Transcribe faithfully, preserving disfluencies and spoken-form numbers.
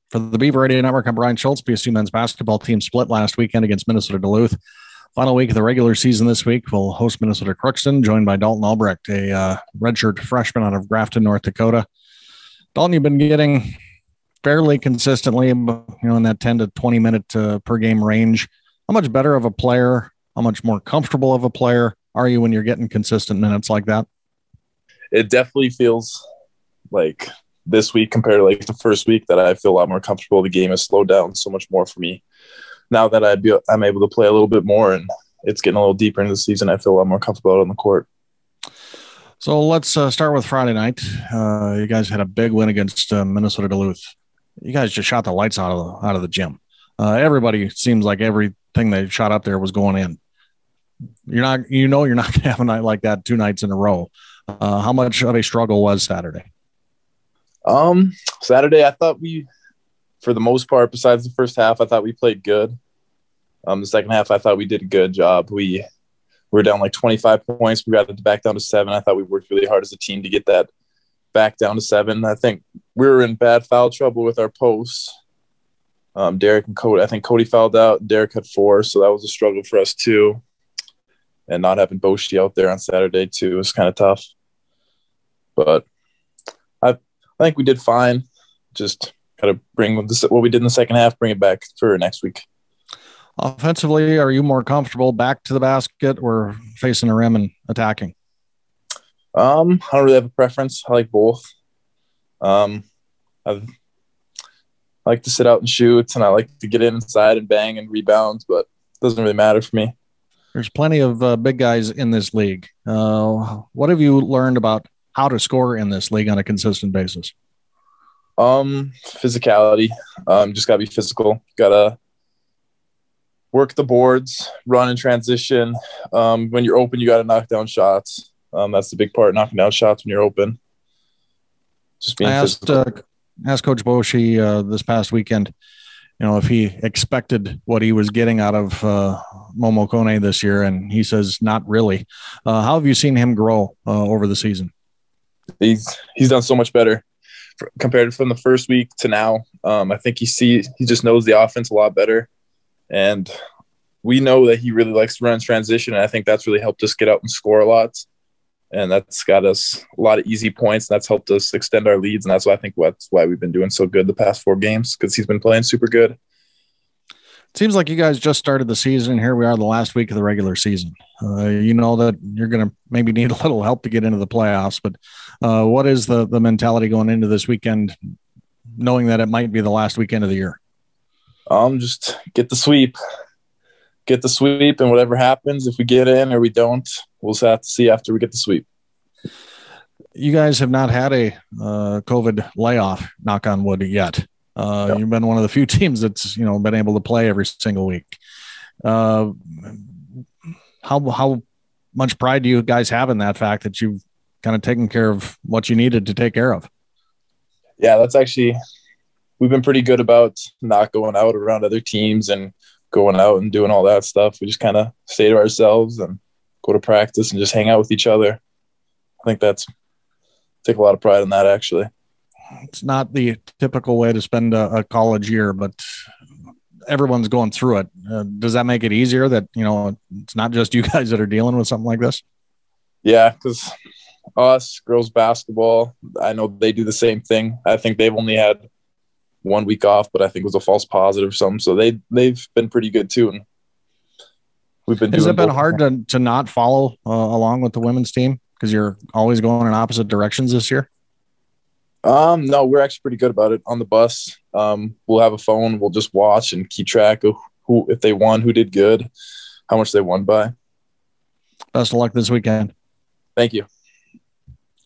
For the Beaver Radio Network, I'm Brian Schultz. B S U men's basketball team split last weekend against Minnesota Duluth. Final week of the regular season this week, we'll host Minnesota Crookston, joined by Dalton Albrecht, a uh, redshirt freshman out of Grafton, North Dakota. Dalton, you've been getting fairly consistently, you know, in that ten to twenty minute uh, per game range. How much better of a player, how much more comfortable of a player are you when you're getting consistent minutes like that? It definitely feels like this week compared to like the first week that I feel a lot more comfortable. The game has slowed down so much more for me now that I'd be, I'm able to play a little bit more, and it's getting a little deeper into the season. I feel a lot more comfortable out on the court. So let's uh, start with Friday night. Uh, you guys had a big win against uh, Minnesota Duluth. You guys just shot the lights out of the, out of the gym. Uh, everybody seems like everything they shot up there was going in. You're not, you know, you're not going to have a night like that two nights in a row. Uh, how much of a struggle was Saturday? Um, Saturday, I thought we, for the most part, besides the first half, I thought we played good. Um, the second half, I thought we did a good job. We, we were down like twenty-five points. We got it back down to seven. I thought we worked really hard as a team to get that back down to seven. I think we were in bad foul trouble with our posts. Um, Derek and Cody, I think Cody fouled out. Derek had four, so that was a struggle for us too. And not having Boshi out there on Saturday too was kind of tough. But I, I think we did fine. Just got to bring what we did in the second half, bring it back for next week. Offensively, are you more comfortable back to the basket or facing the rim and attacking? Um, I don't really have a preference. I like both. Um, I've, I like to sit out and shoot, and I like to get in inside and bang and rebound, but it doesn't really matter for me. There's plenty of uh, big guys in this league. Uh, what have you learned about how to score in this league on a consistent basis? Um, physicality. Um, just gotta be physical. Gotta work the boards, run in transition. Um, when you're open, you gotta knock down shots. Um, that's the big part, knocking down shots when you're open. Just being I asked, physical. Uh, asked Coach Boshi uh, this past weekend, you know, if he expected what he was getting out of uh, Momo Kone this year, and he says not really. Uh, how have you seen him grow uh, over the season? He's he's done so much better compared from the first week to now. Um, I think he sees he just knows the offense a lot better, and we know that he really likes to run in transition. And I think that's really helped us get out and score a lot, and that's got us a lot of easy points. And that's helped us extend our leads, and that's why I think that's why we've been doing so good the past four games, because he's been playing super good. Seems like you guys just started the season, and here we are the last week of the regular season. Uh, you know that you're going to maybe need a little help to get into the playoffs, but uh, what is the, the mentality going into this weekend, knowing that it might be the last weekend of the year? Um, just get the sweep. Get the sweep, and whatever happens, if we get in or we don't, we'll just have to see after we get the sweep. You guys have not had a uh, COVID layoff, knock on wood, yet. Uh, yep. You've been one of the few teams that's, you know, been able to play every single week. Uh, how how much pride do you guys have in that fact that you've kind of taken care of what you needed to take care of? Yeah, that's actually – we've been pretty good about not going out around other teams and going out and doing all that stuff. We just kind of stay to ourselves and go to practice and just hang out with each other. I think that's – take a lot of pride in that, actually. It's not the typical way to spend a, a college year, but everyone's going through it. Uh, does that make it easier that, you know, it's not just you guys that are dealing with something like this? Yeah, because us, girls basketball, I know they do the same thing. I think they've only had one week off, but I think it was a false positive or something. So they, they've been pretty good too. And we've been Has doing it been both. hard to, to not follow uh, along with the women's team because you're always going in opposite directions this year? Um, no, we're actually pretty good about it on the bus. Um, we'll have a phone. We'll just watch and keep track of who, if they won, who did good, how much they won by. Best of luck this weekend. Thank you.